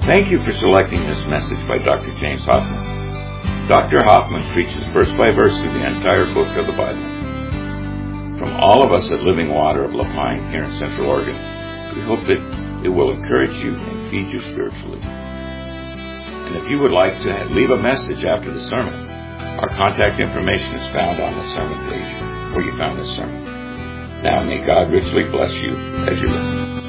Thank you for selecting this message by Dr. James Hoffman. Dr. Hoffman preaches verse by verse through the entire book of the Bible. From all of us at Living Water of La Pine here in Central Oregon, we hope that it will encourage you and feed you spiritually. And if you would like to leave a message after the sermon, our contact information is found on the sermon page where you found this sermon. Now may God richly bless you as you listen.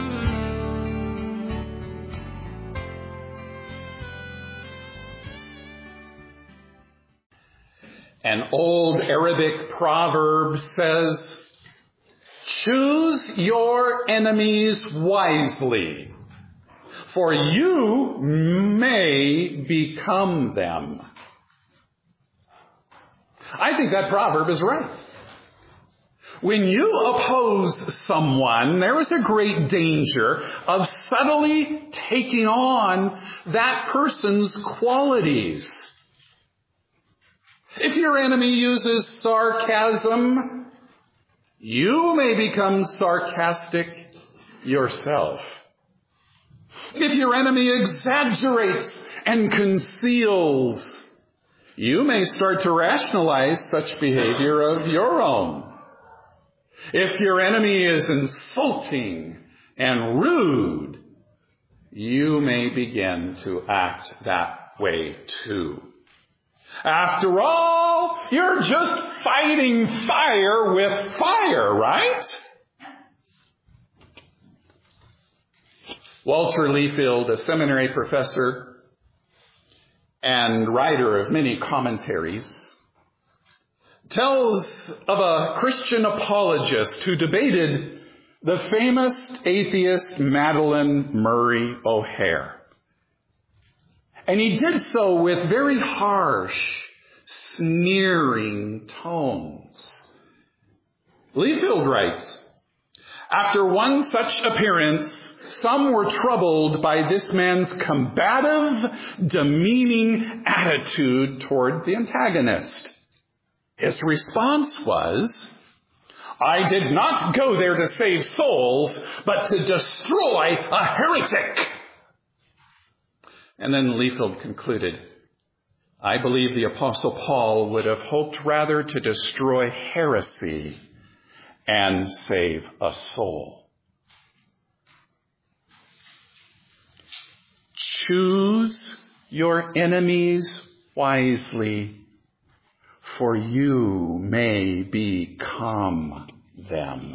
An old Arabic proverb says, "Choose your enemies wisely, for you may become them." I think that proverb is right. When you oppose someone, there is a great danger of subtly taking on that person's qualities. If your enemy uses sarcasm, you may become sarcastic yourself. If your enemy exaggerates and conceals, you may start to rationalize such behavior of your own. If your enemy is insulting and rude, you may begin to act that way too. After all, you're just fighting fire with fire, right? Walter Liefeld, a seminary professor and writer of many commentaries, tells of a Christian apologist who debated the famous atheist Madalyn Murray O'Hair. And he did so with very harsh, sneering tones. Liefeld writes, "After one such appearance, some were troubled by this man's combative, demeaning attitude toward the antagonist. His response was, 'I did not go there to save souls, but to destroy a heretic.'" And then Liefeld concluded, "I believe the Apostle Paul would have hoped rather to destroy heresy and save a soul." Choose your enemies wisely, for you may become them.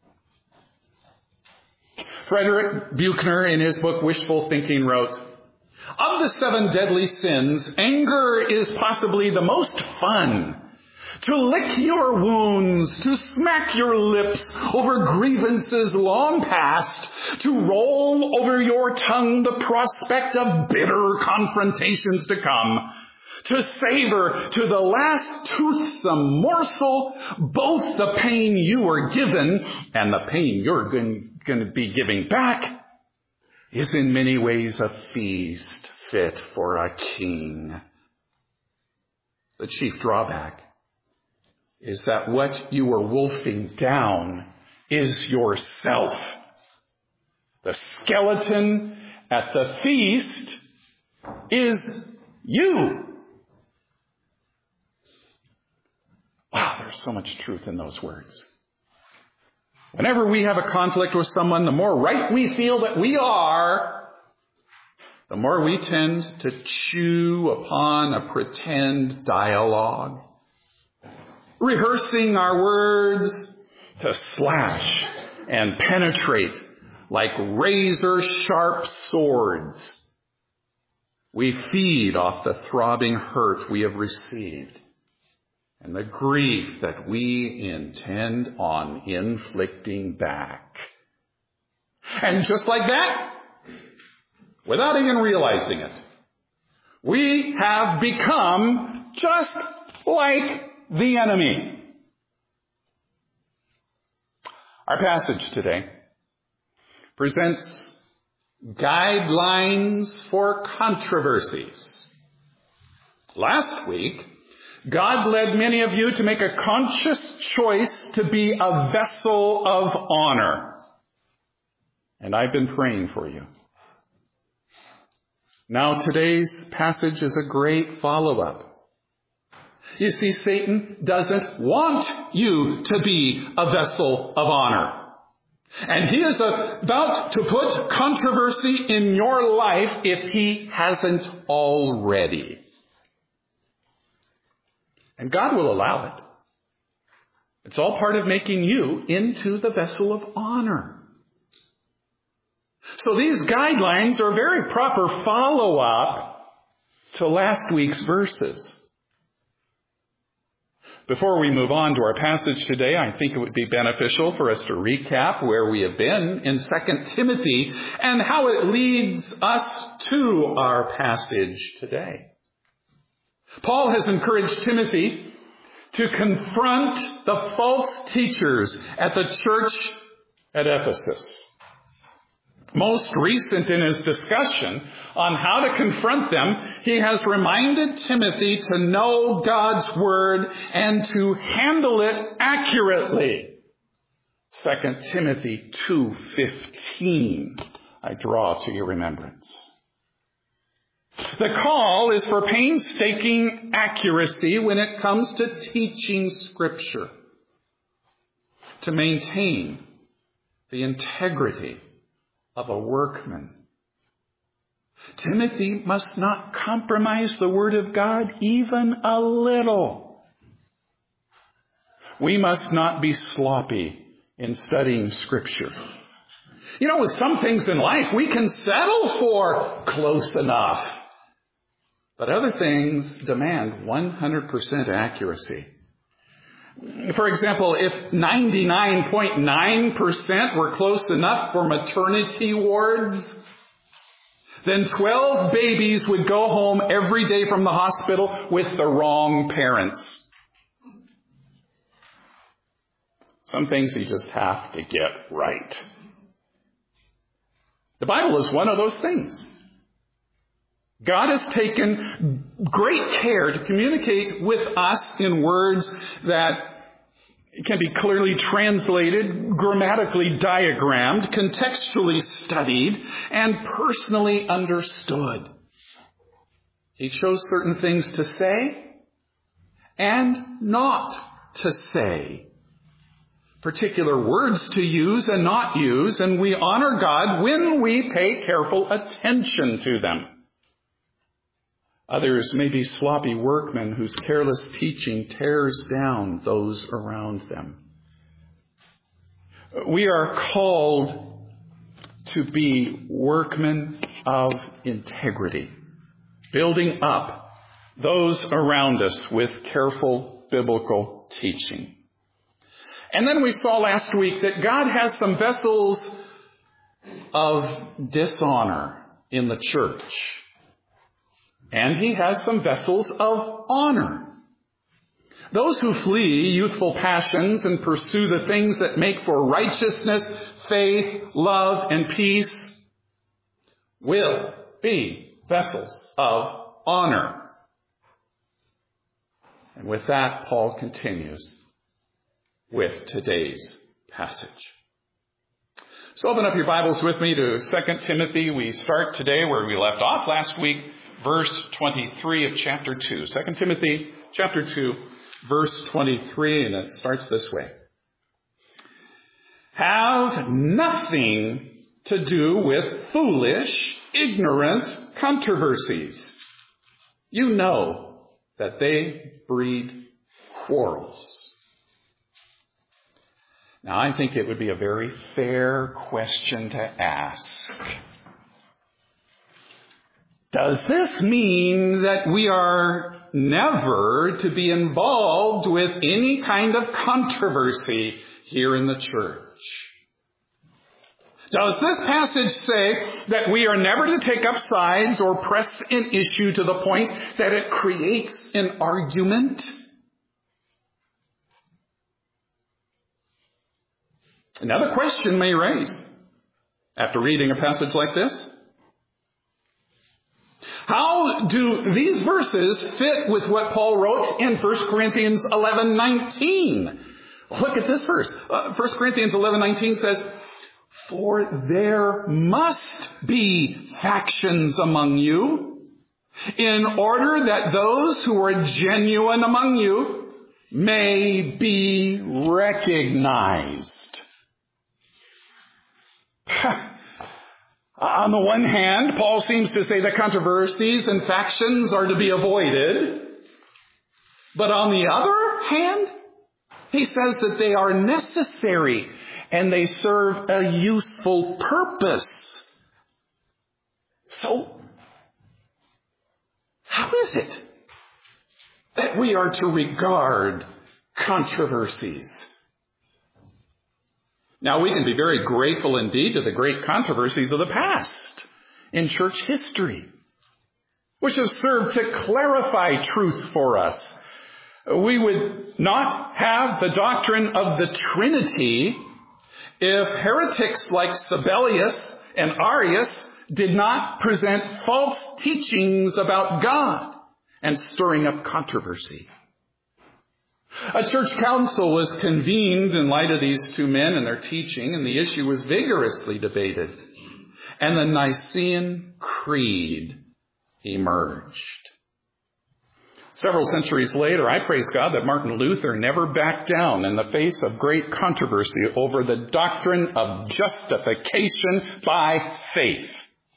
Frederick Buechner, in his book Wishful Thinking, wrote, "Of the 7 deadly sins, anger is possibly the most fun. To lick your wounds, to smack your lips over grievances long past, to roll over your tongue the prospect of bitter confrontations to come, to savor to the last toothsome morsel both the pain you were given and the pain you're going to be giving back, is in many ways a feast fit for a king. The chief drawback is that what you are wolfing down is yourself. The skeleton at the feast is you." Wow, there's so much truth in those words. Whenever we have a conflict with someone, the more right we feel that we are, the more we tend to chew upon a pretend dialogue, rehearsing our words to slash and penetrate like razor-sharp swords. We feed off the throbbing hurt we have received and the grief that we intend on inflicting back. And just like that, without even realizing it, we have become just like the enemy. Our passage today presents guidelines for controversies. Last week, God led many of you to make a conscious choice to be a vessel of honor. And I've been praying for you. Now today's passage is a great follow-up. You see, Satan doesn't want you to be a vessel of honor. And he is about to put controversy in your life if he hasn't already. And God will allow it. It's all part of making you into the vessel of honor. So these guidelines are a very proper follow-up to last week's verses. Before we move on to our passage today, I think it would be beneficial for us to recap where we have been in 2 Timothy and how it leads us to our passage today. Paul has encouraged Timothy to confront the false teachers at the church at Ephesus. Most recent in his discussion on how to confront them, he has reminded Timothy to know God's word and to handle it accurately. 2 Timothy 2:15, I draw to your remembrance. The call is for painstaking accuracy when it comes to teaching Scripture, to maintain the integrity of a workman. Timothy must not compromise the Word of God even a little. We must not be sloppy in studying Scripture. You know, with some things in life, we can settle for close enough. But other things demand 100% accuracy. For example, if 99.9% were close enough for maternity wards, then 12 babies would go home every day from the hospital with the wrong parents. Some things you just have to get right. The Bible is one of those things. God has taken great care to communicate with us in words that can be clearly translated, grammatically diagrammed, contextually studied, and personally understood. He chose certain things to say and not to say. Particular words to use and not use, and we honor God when we pay careful attention to them. Others may be sloppy workmen whose careless teaching tears down those around them. We are called to be workmen of integrity, building up those around us with careful biblical teaching. And then we saw last week that God has some vessels of dishonor in the church. And he has some vessels of honor. Those who flee youthful passions and pursue the things that make for righteousness, faith, love, and peace will be vessels of honor. And with that, Paul continues with today's passage. So open up your Bibles with me to 2 Timothy. We start today where we left off last week. Verse 23 of chapter 2. 2 Timothy chapter 2, verse 23, and it starts this way. Have nothing to do with foolish, ignorant controversies. You know that they breed quarrels. Now, I think it would be a very fair question to ask. Does this mean that we are never to be involved with any kind of controversy here in the church? Does this passage say that we are never to take up sides or press an issue to the point that it creates an argument? Another question may raise after reading a passage like this. How do these verses fit with what Paul wrote in 1 Corinthians 11:19? Look at this verse. 1 Corinthians 11:19 says, "For there must be factions among you, in order that those who are genuine among you may be recognized. On the one hand, Paul seems to say that controversies and factions are to be avoided. But on the other hand, he says that they are necessary and they serve a useful purpose. So, how is it that we are to regard controversies? Now, we can be very grateful indeed to the great controversies of the past in church history, which have served to clarify truth for us. We would not have the doctrine of the Trinity if heretics like Sabellius and Arius did not present false teachings about God and stirring up controversy. A church council was convened in light of these two men and their teaching, and the issue was vigorously debated. And the Nicene Creed emerged. Several centuries later, I praise God that Martin Luther never backed down in the face of great controversy over the doctrine of justification by faith.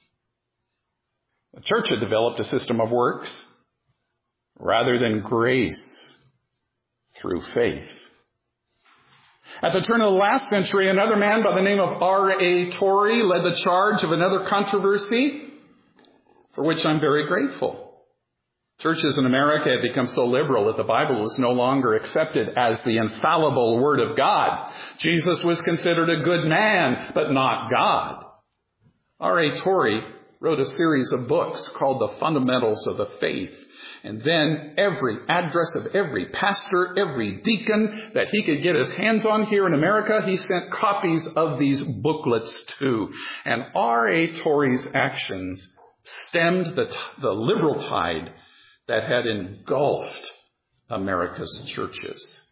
The church had developed a system of works rather than grace through faith. At the turn of the last century, another man by the name of R.A. Torrey led the charge of another controversy, for which I'm very grateful. Churches in America had become so liberal that the Bible was no longer accepted as the infallible Word of God. Jesus was considered a good man, but not God. R.A. Torrey wrote a series of books called The Fundamentals of the Faith. And then every address of every pastor, every deacon that he could get his hands on here in America, he sent copies of these booklets to. And R.A. Torrey's actions stemmed the liberal tide that had engulfed America's churches.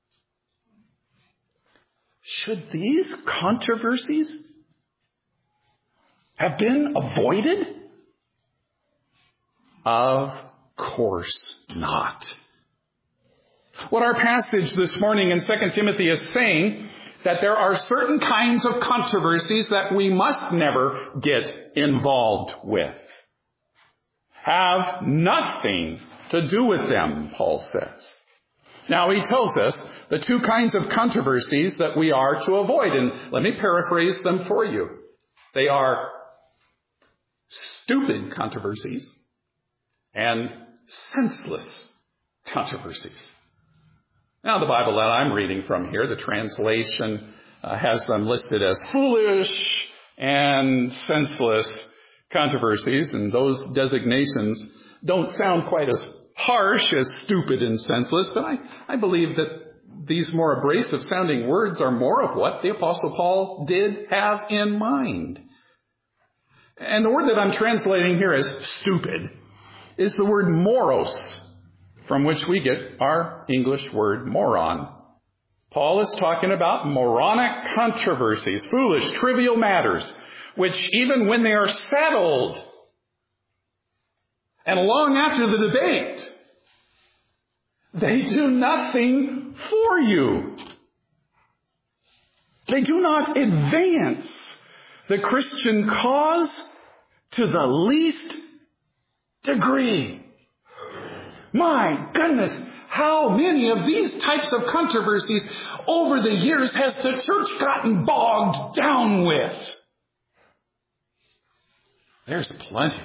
Should these controversies have been avoided? Of course not. What our passage this morning in 2 Timothy is saying, that there are certain kinds of controversies that we must never get involved with. Have nothing to do with them, Paul says. Now, he tells us the two kinds of controversies that we are to avoid, and let me paraphrase them for you. They are stupid controversies and senseless controversies. Now, the Bible that I'm reading from here, the translation has them listed as foolish and senseless controversies, and those designations don't sound quite as harsh as stupid and senseless, but I believe that these more abrasive sounding words are more of what the Apostle Paul did have in mind. And the word that I'm translating here as stupid is the word moros, from which we get our English word moron. Paul is talking about moronic controversies, foolish, trivial matters, which even when they are settled and long after the debate, they do nothing for you. They do not advance the Christian cause to the least degree. My goodness, how many of these types of controversies over the years has the church gotten bogged down with? There's plenty.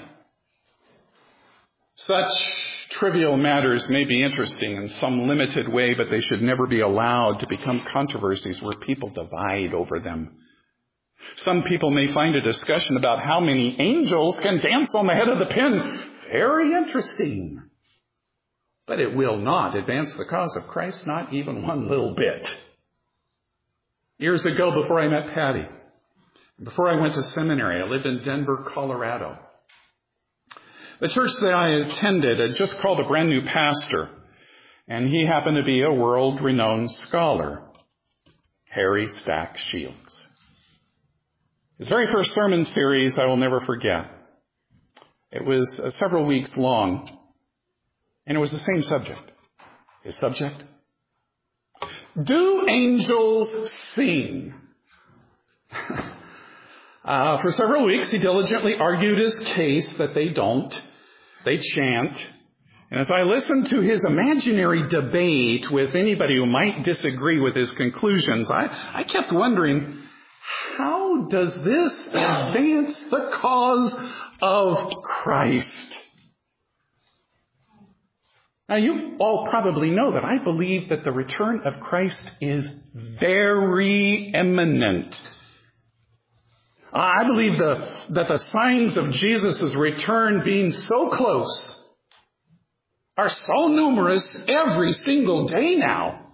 Such trivial matters may be interesting in some limited way, but they should never be allowed to become controversies where people divide over them. Some people may find a discussion about how many angels can dance on the head of the pin very interesting. But it will not advance the cause of Christ, not even one little bit. Years ago, before I met Patty, before I went to seminary, I lived in Denver, Colorado. The church that I attended had just called a brand new pastor, and he happened to be a world-renowned scholar, Harry Stack Shields. His very first sermon series I will never forget. It was several weeks long, and it was the same subject. His subject? Do angels sing? For several weeks, he diligently argued his case that they don't. They chant. And as I listened to his imaginary debate with anybody who might disagree with his conclusions, I kept wondering, how does this advance the cause of Christ? Now, you all probably know that I believe that the return of Christ is very imminent. I believe that the signs of Jesus' return being so close are so numerous every single day now.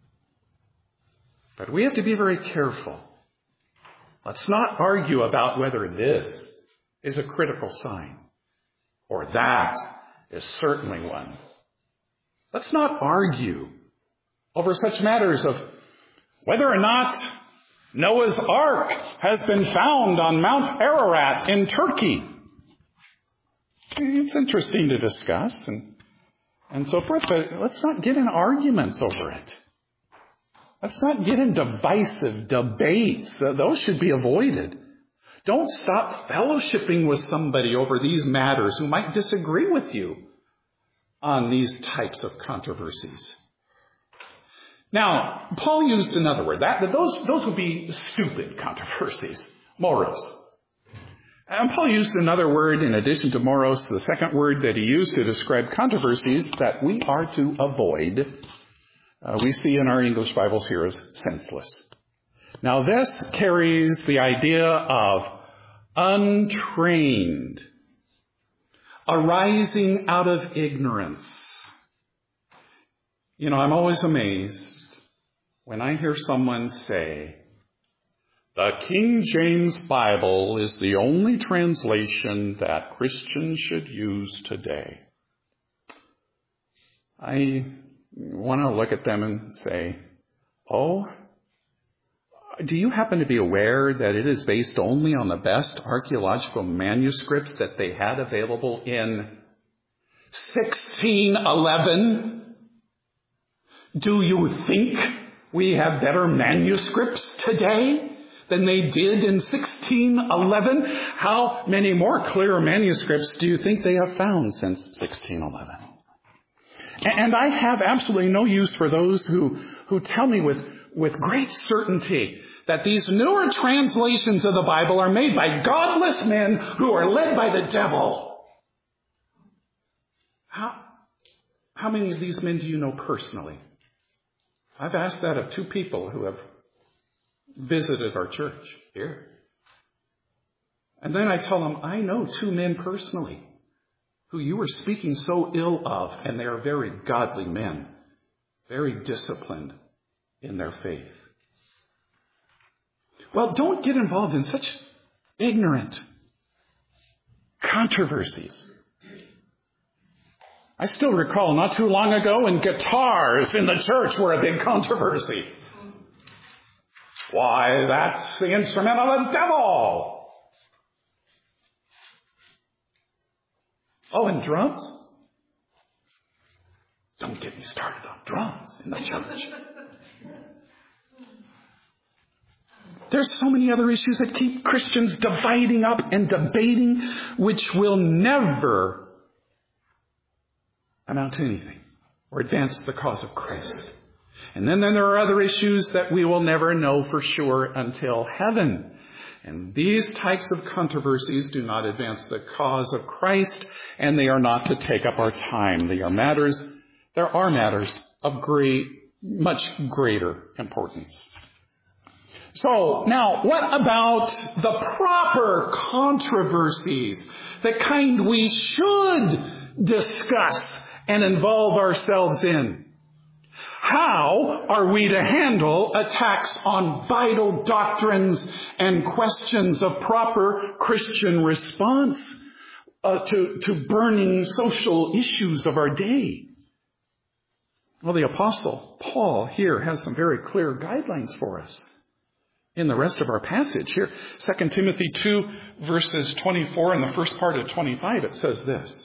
But we have to be very careful. Let's not argue about whether this is a critical sign or that is certainly one. Let's not argue over such matters of whether or not Noah's Ark has been found on Mount Ararat in Turkey. It's interesting to discuss and so forth, but let's not get in arguments over it. Let's not get in divisive debates. Those should be avoided. Don't stop fellowshipping with somebody over these matters who might disagree with you on these types of controversies. Now, Paul used another word. Those would be stupid controversies, moros. And Paul used another word in addition to moros, the second word that he used to describe controversies that we are to avoid. We see in our English Bibles here as senseless. Now, this carries the idea of untrained, arising out of ignorance. You know, I'm always amazed when I hear someone say, the King James Bible is the only translation that Christians should use today. I want to look at them and say, oh, do you happen to be aware that it is based only on the best archaeological manuscripts that they had available in 1611? Do you think we have better manuscripts today than they did in 1611? How many more clear manuscripts do you think they have found since 1611? And I have absolutely no use for those who tell me with great certainty that these newer translations of the Bible are made by godless men who are led by the devil. How many of these men do you know personally? I've asked that of two people who have visited our church here. And then I tell them, I know two men personally who you were speaking so ill of, and they are very godly men, very disciplined in their faith. Well, don't get involved in such ignorant controversies. I still recall not too long ago when guitars in the church were a big controversy. Why, that's the instrument of the devil. Oh, and drums? Don't get me started on drums in the church. There's so many other issues that keep Christians dividing up and debating, which will never amount to anything or advance the cause of Christ. And then there are other issues that we will never know for sure until heaven. And these types of controversies do not advance the cause of Christ, and they are not to take up our time. There are matters of much greater importance. So, now, what about the proper controversies? The kind we should discuss and involve ourselves in. How are we to handle attacks on vital doctrines and questions of proper Christian response to burning social issues of our day? Well, the Apostle Paul here has some very clear guidelines for us. in the rest of our passage here. 2 Timothy 2, verses 24 and the first part of 25, it says this.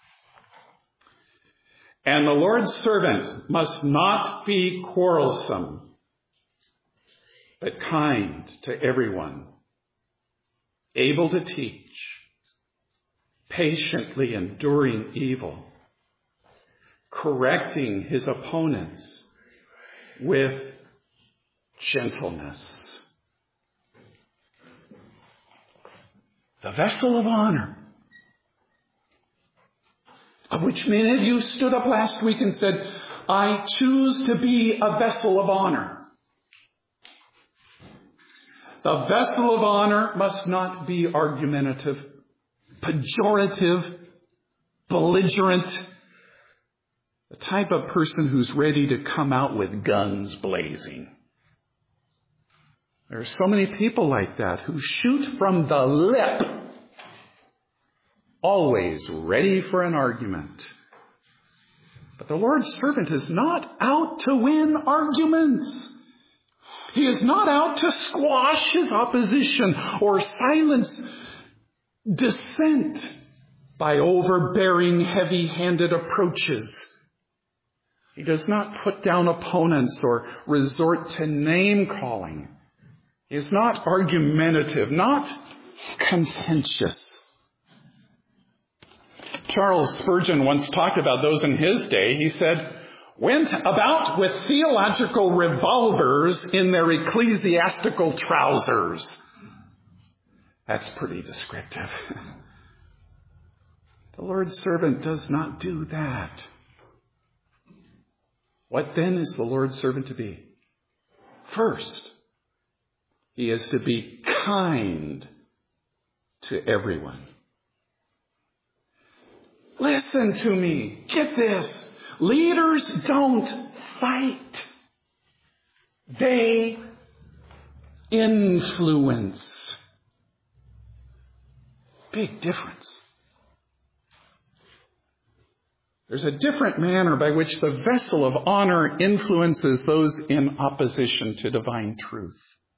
And the Lord's servant must not be quarrelsome, but kind to everyone, able to teach, patiently enduring evil, correcting his opponents with gentleness. The vessel of honor, of which many of you stood up last week and said, I choose to be a vessel of honor. The vessel of honor must not be argumentative, pejorative, belligerent, the type of person who's ready to come out with guns blazing. There are so many people like that who shoot from the lip, always ready for an argument. But the Lord's servant is not out to win arguments. He is not out to squash his opposition or silence dissent by overbearing, heavy-handed approaches. He does not put down opponents or resort to name-calling. He is not argumentative, not contentious. Charles Spurgeon once talked about those in his day. He said, went about with theological revolvers in their ecclesiastical trousers. That's pretty descriptive. The Lord's servant does not do that. What then is the Lord's servant to be? First, he is to be kind to everyone. Listen to me. Get this. Leaders don't fight. They influence. Big difference. There's a different manner by which the vessel of honor influences those in opposition to divine truth.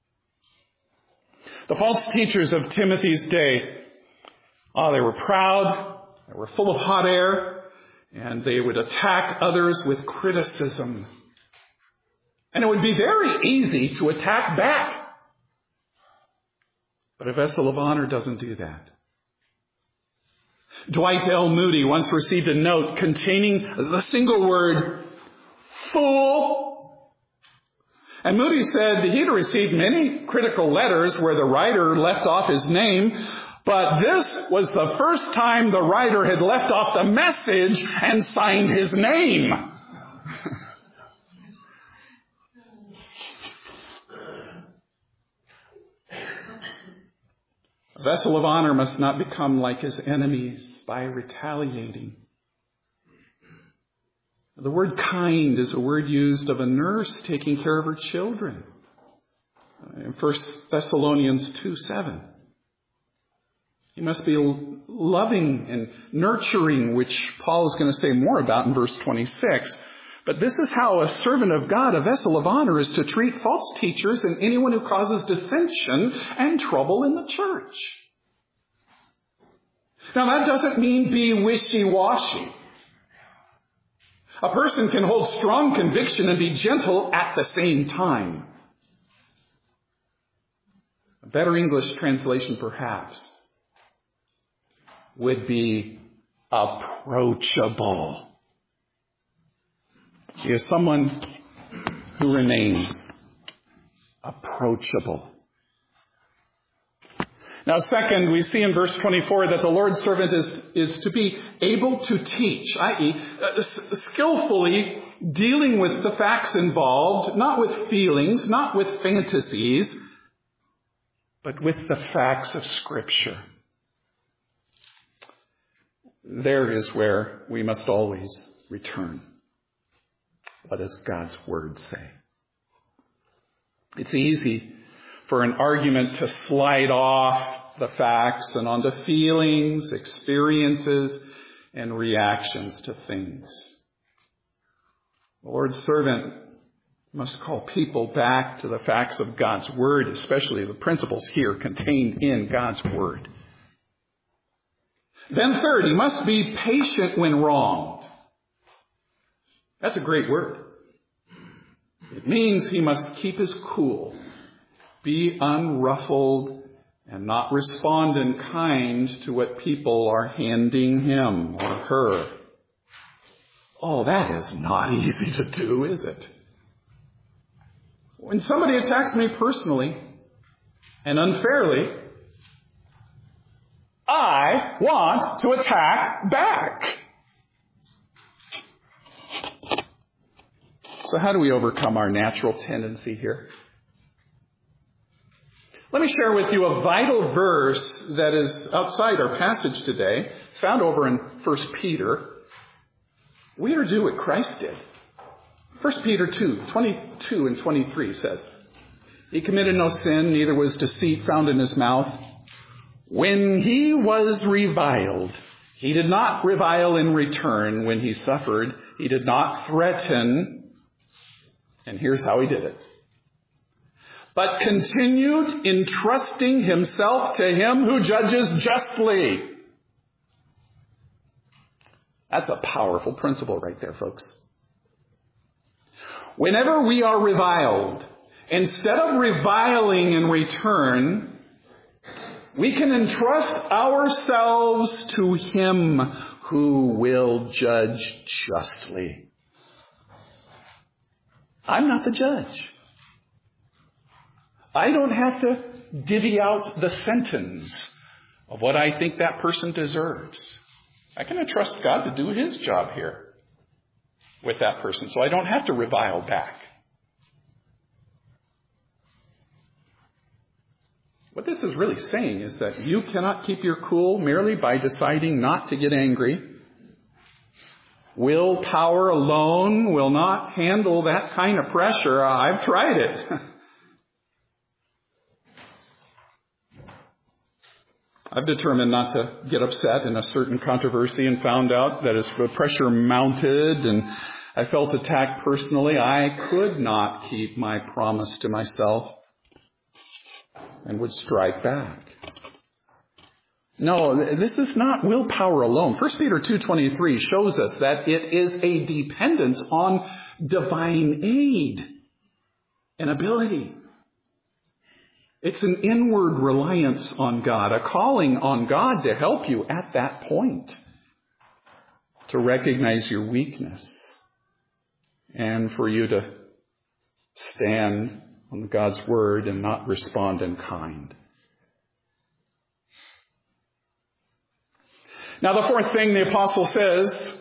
The false teachers of Timothy's day, they were proud, they were full of hot air, and they would attack others with criticism. And it would be very easy to attack back. But a vessel of honor doesn't do that. Dwight L. Moody once received a note containing the single word, fool. And Moody said that he'd received many critical letters where the writer left off his name, but this was the first time the writer had left off the message and signed his name. A vessel of honor must not become like his enemies by retaliating. The word kind is a word used of a nurse taking care of her children. In 1 Thessalonians 2:7. He must be loving and nurturing, which Paul is going to say more about in verse 26. But this is how a servant of God, a vessel of honor, is to treat false teachers and anyone who causes dissension and trouble in the church. Now, that doesn't mean be wishy-washy. A person can hold strong conviction and be gentle at the same time. A better English translation, perhaps, would be approachable. He is someone who remains approachable. Now, second, we see in verse 24 that the Lord's servant is to be able to teach, i.e., skillfully dealing with the facts involved, not with feelings, not with fantasies, but with the facts of Scripture. There is where we must always return. What does God's Word say? It's easy for an argument to slide off the facts and onto feelings, experiences, and reactions to things. The Lord's servant We must call people back to the facts of God's Word, especially the principles here contained in God's Word. Then third, he must be patient when wronged. That's a great word. It means he must keep his cool, be unruffled, and not respond in kind to what people are handing him or her. Oh, that is not easy to do, is it? When somebody attacks me personally and unfairly, I want to attack back. So how do we overcome our natural tendency here? Let me share with you a vital verse that is outside our passage today. It's found over in 1 Peter. We are to do what Christ did. 1 Peter 2:22 and 23 says, "He committed no sin, neither was deceit found in his mouth. When he was reviled, he did not revile in return. When he suffered, he did not threaten." And here's how he did it. "But continued entrusting himself to him who judges justly." That's a powerful principle right there, folks. Whenever we are reviled, instead of reviling in return, we can entrust ourselves to him who will judge justly. I'm not the judge. I don't have to divvy out the sentence of what I think that person deserves. I can entrust God to do his job here with that person, so I don't have to revile back. What this is really saying is that you cannot keep your cool merely by deciding not to get angry. Willpower alone will not handle that kind of pressure. I've tried it. I've determined not to get upset in a certain controversy and found out that as the pressure mounted and I felt attacked personally, I could not keep my promise to myself and would strike back. No, this is not willpower alone. 1 Peter 2:23 shows us that it is a dependence on divine aid and ability. It's an inward reliance on God, a calling on God to help you at that point, to recognize your weakness and for you to stand on God's word and not respond in kind. Now, the fourth thing the apostle says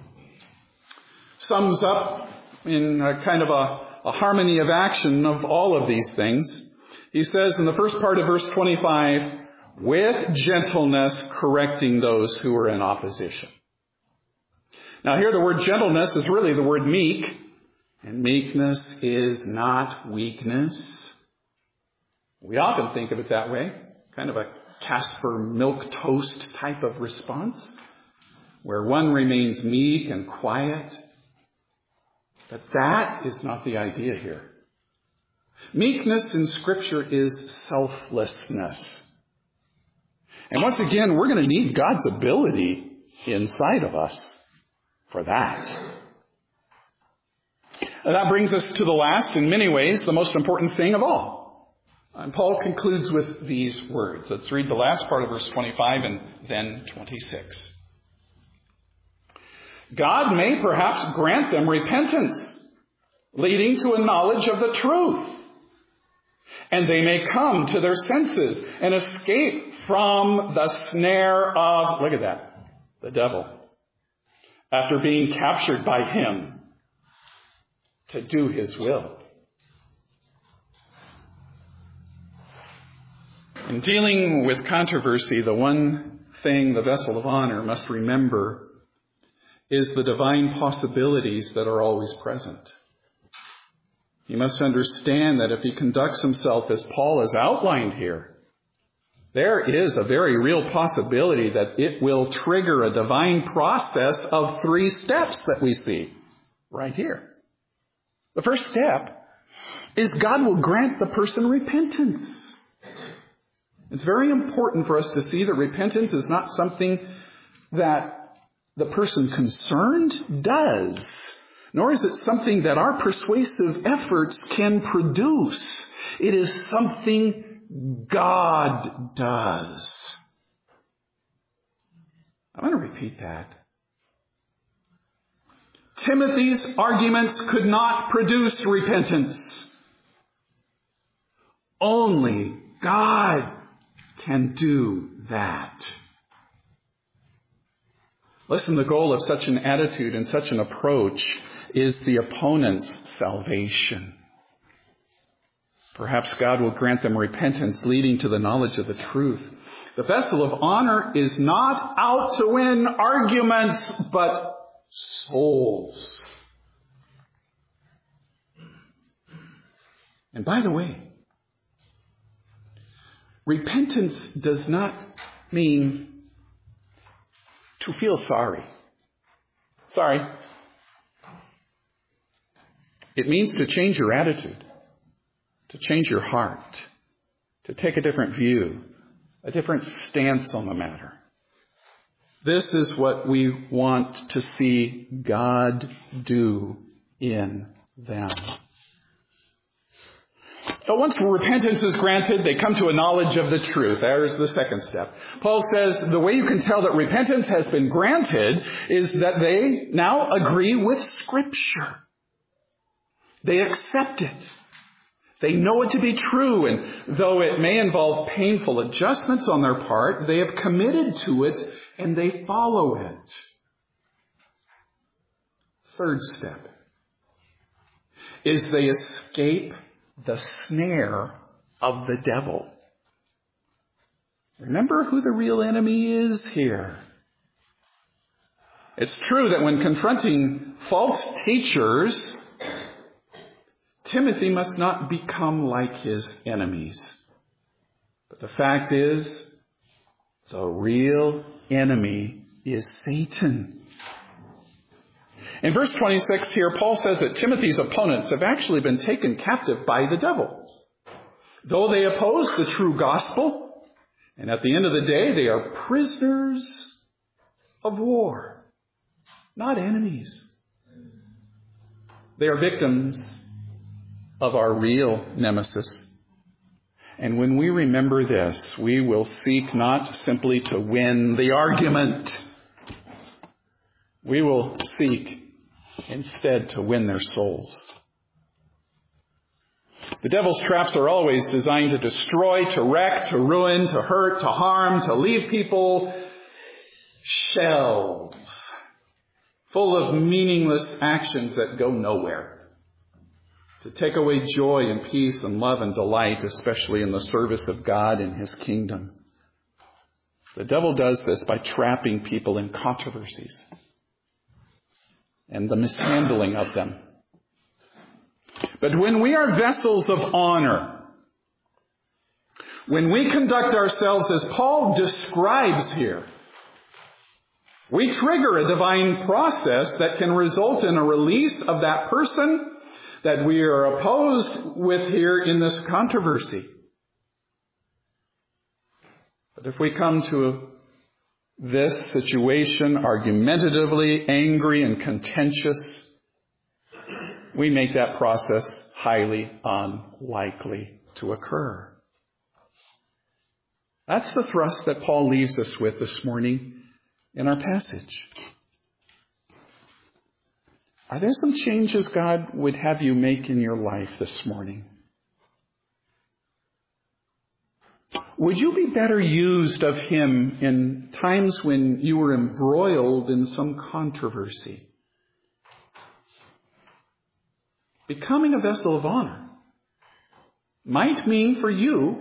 sums up in a kind of a harmony of action of all of these things. He says in the first part of verse 25, "with gentleness correcting those who are in opposition." Now here the word gentleness is really the word meek, and meekness is not weakness. We often think of it that way, kind of a Casper milk toast type of response, where one remains meek and quiet. But that is not the idea here. Meekness in Scripture is selflessness. And once again, we're going to need God's ability inside of us for that. And that brings us to the last, in many ways, the most important thing of all. And Paul concludes with these words. Let's read the last part of verse 25 and then 26. "God may perhaps grant them repentance, leading to a knowledge of the truth. And they may come to their senses and escape from the snare of," look at that, "the devil, after being captured by him to do his will." In dealing with controversy, the one thing the vessel of honor must remember is the divine possibilities that are always present. He must understand that if he conducts himself as Paul has outlined here, there is a very real possibility that it will trigger a divine process of 3 steps that we see right here. The first step is God will grant the person repentance. It's very important for us to see that repentance is not something that the person concerned does, nor is it something that our persuasive efforts can produce. It is something God does. I'm going to repeat that. Timothy's arguments could not produce repentance. Only God can do that. Listen, the goal of such an attitude and such an approach is the opponent's salvation. Perhaps God will grant them repentance leading to the knowledge of the truth. The vessel of honor is not out to win arguments, but souls. And by the way, repentance does not mean to feel sorry. Sorry. It means to change your attitude, to change your heart, to take a different view, a different stance on the matter. This is what we want to see God do in them. But once repentance is granted, they come to a knowledge of the truth. There's the second step. Paul says the way you can tell that repentance has been granted is that they now agree with Scripture. They accept it. They know it to be true, and though it may involve painful adjustments on their part, they have committed to it and they follow it. Third step is they escape the snare of the devil. Remember who the real enemy is here. It's true that when confronting false teachers, Timothy must not become like his enemies. But the fact is, the real enemy is Satan. In verse 26 here, Paul says that Timothy's opponents have actually been taken captive by the devil. Though they oppose the true gospel, and at the end of the day, they are prisoners of war, not enemies. They are victims of our real nemesis. And when we remember this, we will seek not simply to win the argument. We will seek instead to win their souls. The devil's traps are always designed to destroy, to wreck, to ruin, to hurt, to harm, to leave people shells, full of meaningless actions that go nowhere. To take away joy and peace and love and delight, especially in the service of God and His kingdom. The devil does this by trapping people in controversies and the mishandling of them. But when we are vessels of honor, when we conduct ourselves as Paul describes here, we trigger a divine process that can result in a release of that person that we are opposed with here in this controversy. But if we come to this situation argumentatively, angry and contentious, we make that process highly unlikely to occur. That's the thrust that Paul leaves us with this morning in our passage. Are there some changes God would have you make in your life this morning? Would you be better used of Him in times when you were embroiled in some controversy? Becoming a vessel of honor might mean for you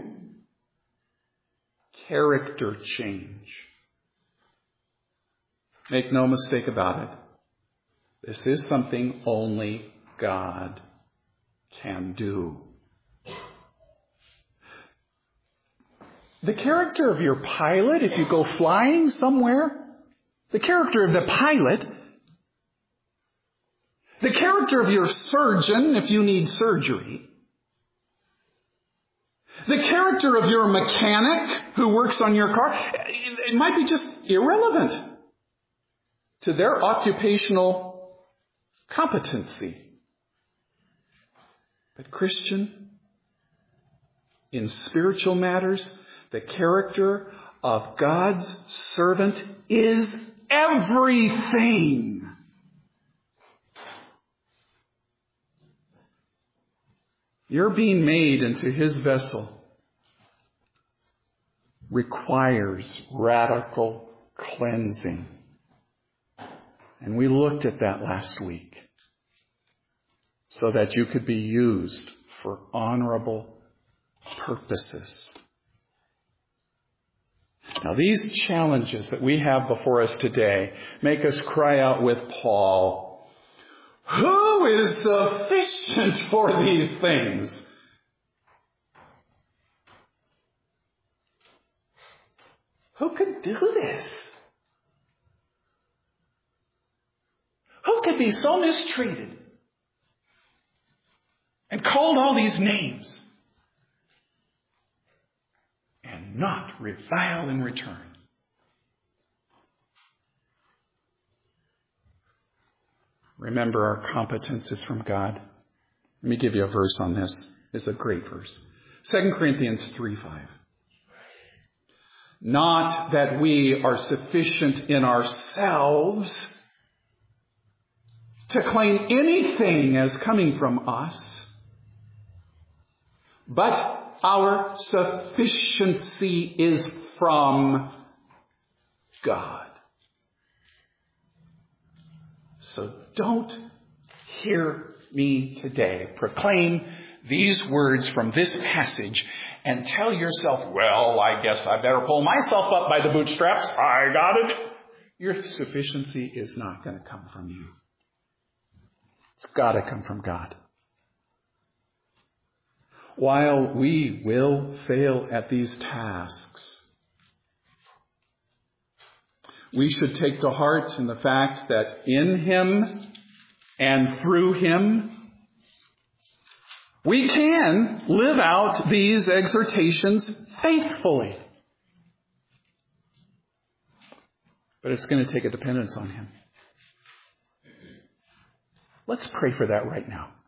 character change. Make no mistake about it. This is something only God can do. The character of your pilot, if you go flying somewhere, the character of the pilot, the character of your surgeon, if you need surgery, The character of your mechanic who works on your car, it might be just irrelevant to their occupational competency. But Christian, in spiritual matters, the character of God's servant is everything. Your being made into His vessel requires radical cleansing. And we looked at that last week, so that you could be used for honorable purposes. Now, these challenges that we have before us today make us cry out with Paul, who is sufficient for these things? Who could do this? Who could be so mistreated and called all these names and not revile in return? Remember, our competence is from God. Let me give you a verse on this. It's a great verse. 2 Corinthians 3:5. Not that we are sufficient in ourselves to claim anything as coming from us, but our sufficiency is from God. So don't hear me today proclaim these words from this passage and tell yourself, well, I guess I better pull myself up by the bootstraps. I got it. Your sufficiency is not going to come from you. It's got to come from God. While we will fail at these tasks, we should take to heart in the fact that in Him and through Him, we can live out these exhortations faithfully. But it's going to take a dependence on Him. Let's pray for that right now.